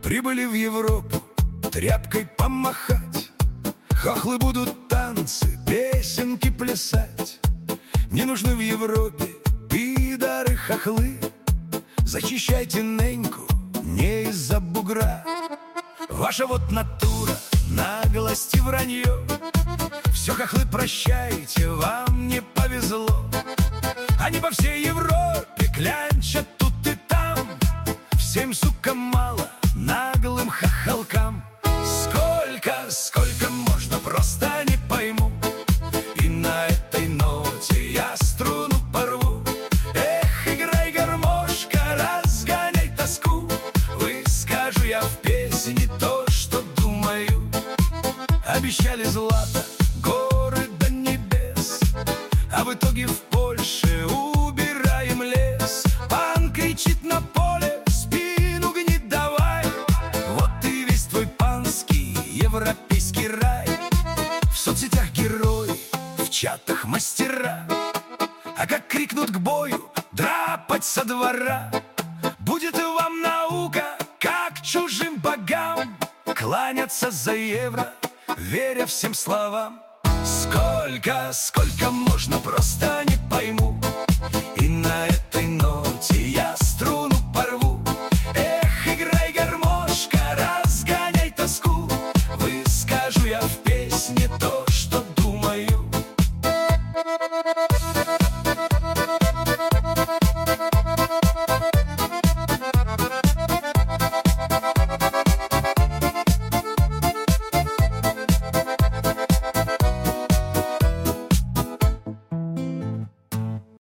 Прибыли в Европу тряпкой помахать. Хохлы будут танцы, песенки плясать. Не нужны в Европе пидоры-хохлы. Зачищайте неньку не из-за бугра. Ваша вот натура, наглость и вранье. Все, хохлы, прощайте, вам не повезло. Они по всей Европе клянчат тут и там. Всем, сука, мало, наглым хохолкам. Сколько можно, просто не пойму. И на этой ноте я струну порву. Эх, играй, гармошка, разгоняй тоску. Выскажу я в песне то, что думаю. Обещали злато, горы до небес, а в итоге в Польше убираем лес. Пан кричит на поле, спину гнит давай. Вот и весь твой панский европейский рай. В соцсетях герои, в чатах мастера. А как крикнут к бою, драпать со двора. Будет вам наука, как чужим богам кланяться за евро, веря всем словам. Сколько можно, просто не пойму.